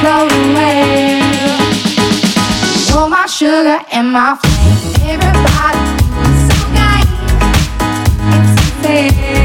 float away. You're my sugar and my flame. Everybody is so naive. It's insane.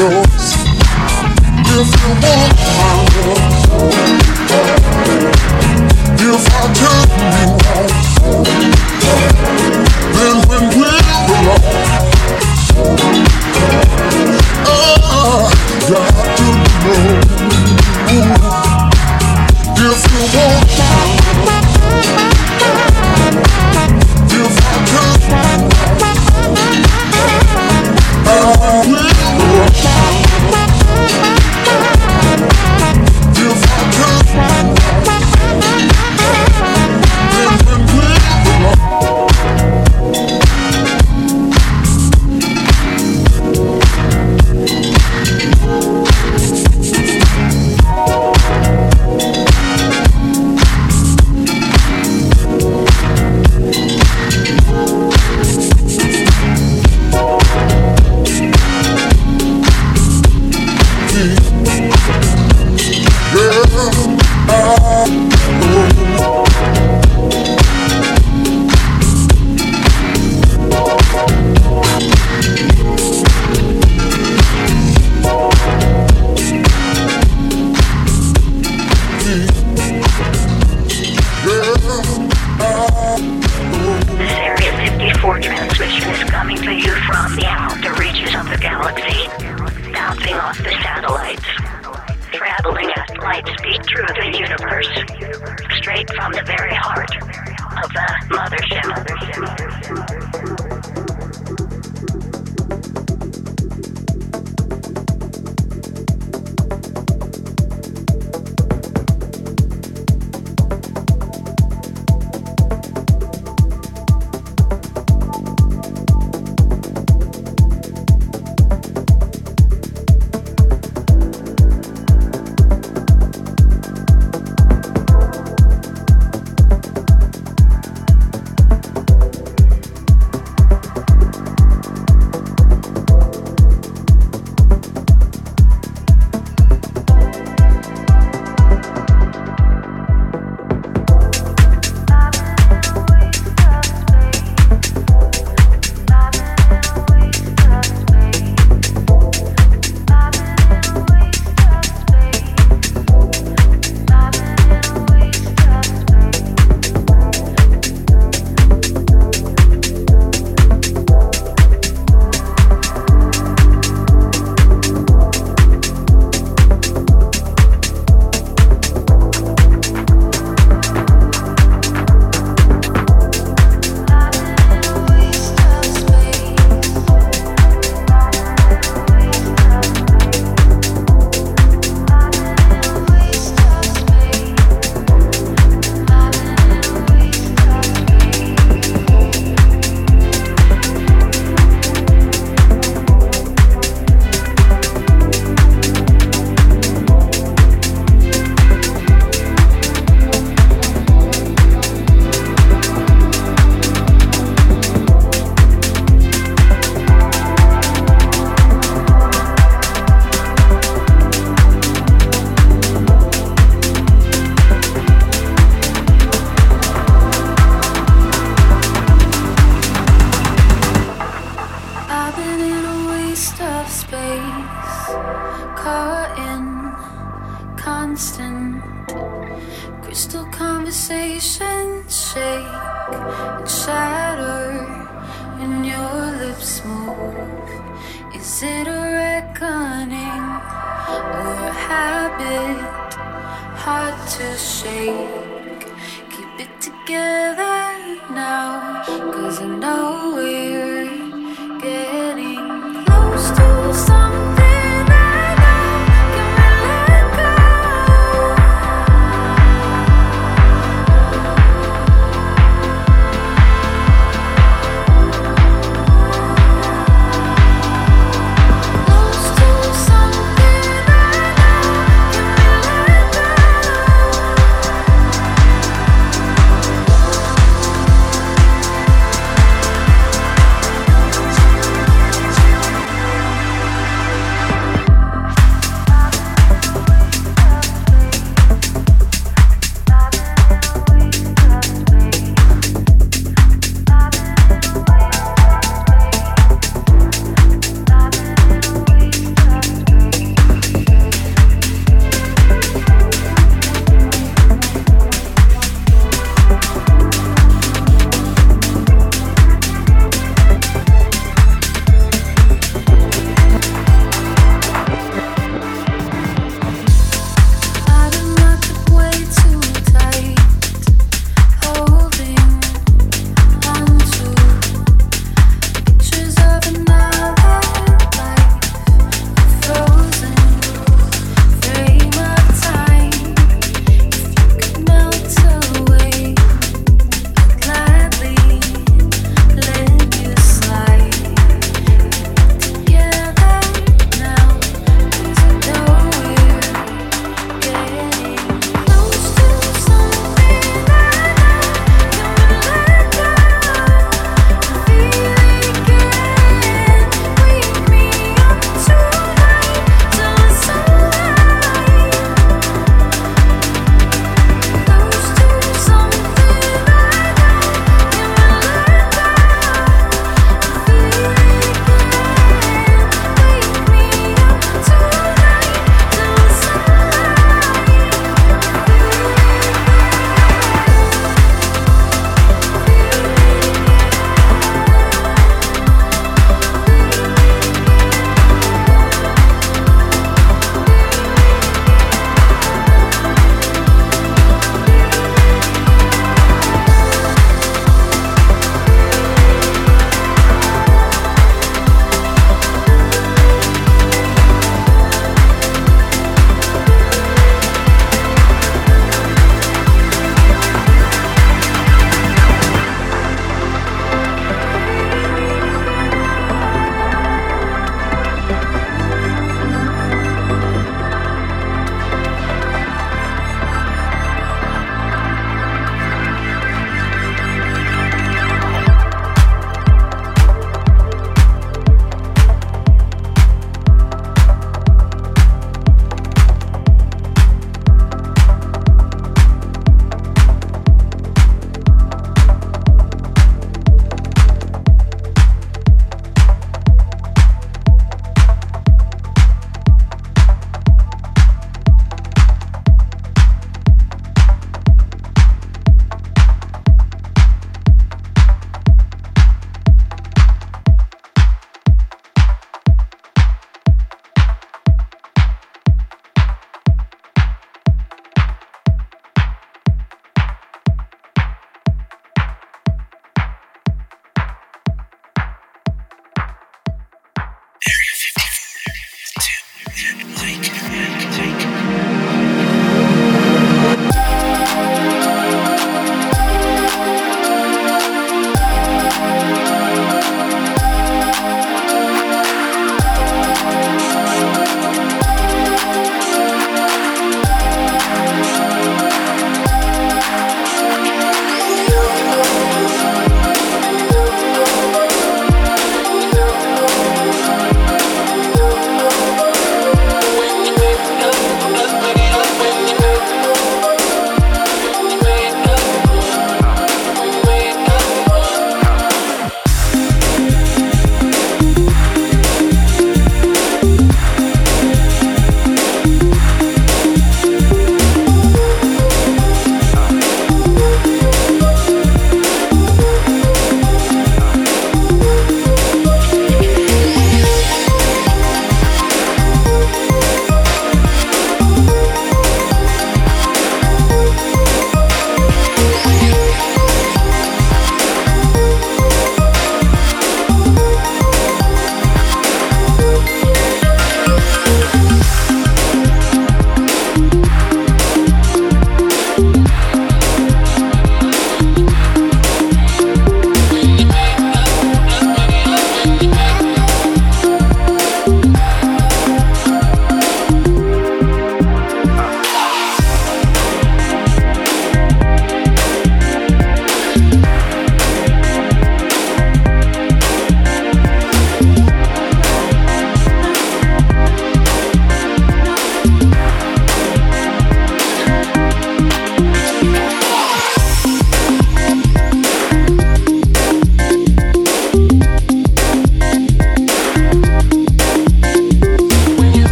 yours. If you want my love, if I turn you on, then when we're alone, got to know. If you want my love, if I turn you on, I will. If I turn you on, then when we're alone.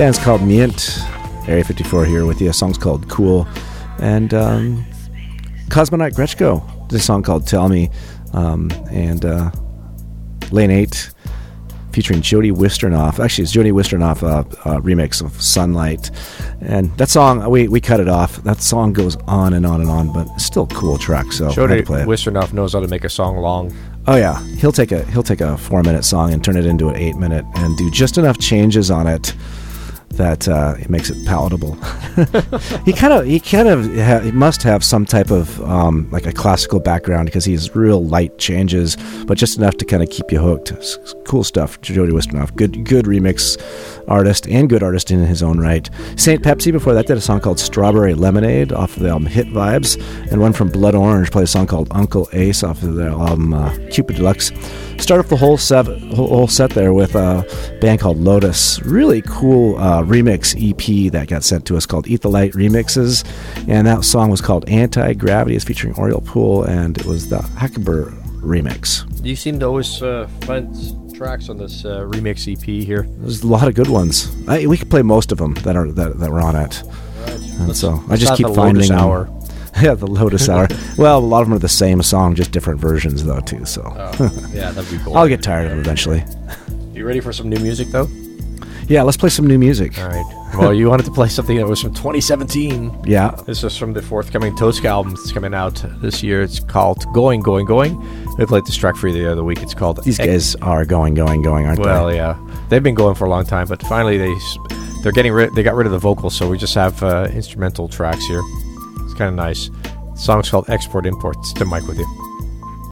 Band's called Mient. Area 54 here with you. The song's called Cool. And Cosmonaut Grechko did a song called Tell Me. And Lane 8 featuring Jody Wisternoff. Actually, it's Jody Wisternoff remix of Sunlight. And that song, we cut it off. That song goes on and on and on, but it's still a cool track. So Jody Wisternoff knows how to make a song long. Oh yeah, he'll take a 4-minute song and turn it into an 8-minute and do just enough changes on it that it makes it palatable. He must have some type of like a classical background because he has real light changes, but just enough to kind of keep you hooked. It's cool stuff. Jody Wisternoff, good remix artist and good artist in his own right. Saint Pepsi before that did a song called Strawberry Lemonade off of the album Hit Vibes, and one from Blood Orange played a song called Uncle Ace off of their album Cupid Deluxe. Start off the whole set there with a band called Lotus. Really cool remix EP that got sent to us called Eat the Light Remixes, and that song was called Anti-Gravity. It's featuring Oriole Pool, and it was the Hackber remix. You seem to always find tracks on this remix EP here. There's a lot of good ones. We could play most of them that were on it. Right. And so I just keep finding them. Hour. Yeah, the Lotus Hour. Well, a lot of them are the same song, just different versions though too. So yeah, that'd be cool. I'll get tired of them eventually. You ready for some new music though? Yeah, let's play some new music. All right. Well, you wanted to play something that was from 2017. Yeah. This is from the forthcoming Tosca album that's coming out this year. It's called Going, Going, Going. We played this track for you the other week. It's called... These guys are going, aren't they? Well, yeah. They've been going for a long time, but finally they got rid of the vocals, so we just have instrumental tracks here. It's kind of nice. The song's called Export Import. It's to Mike with you.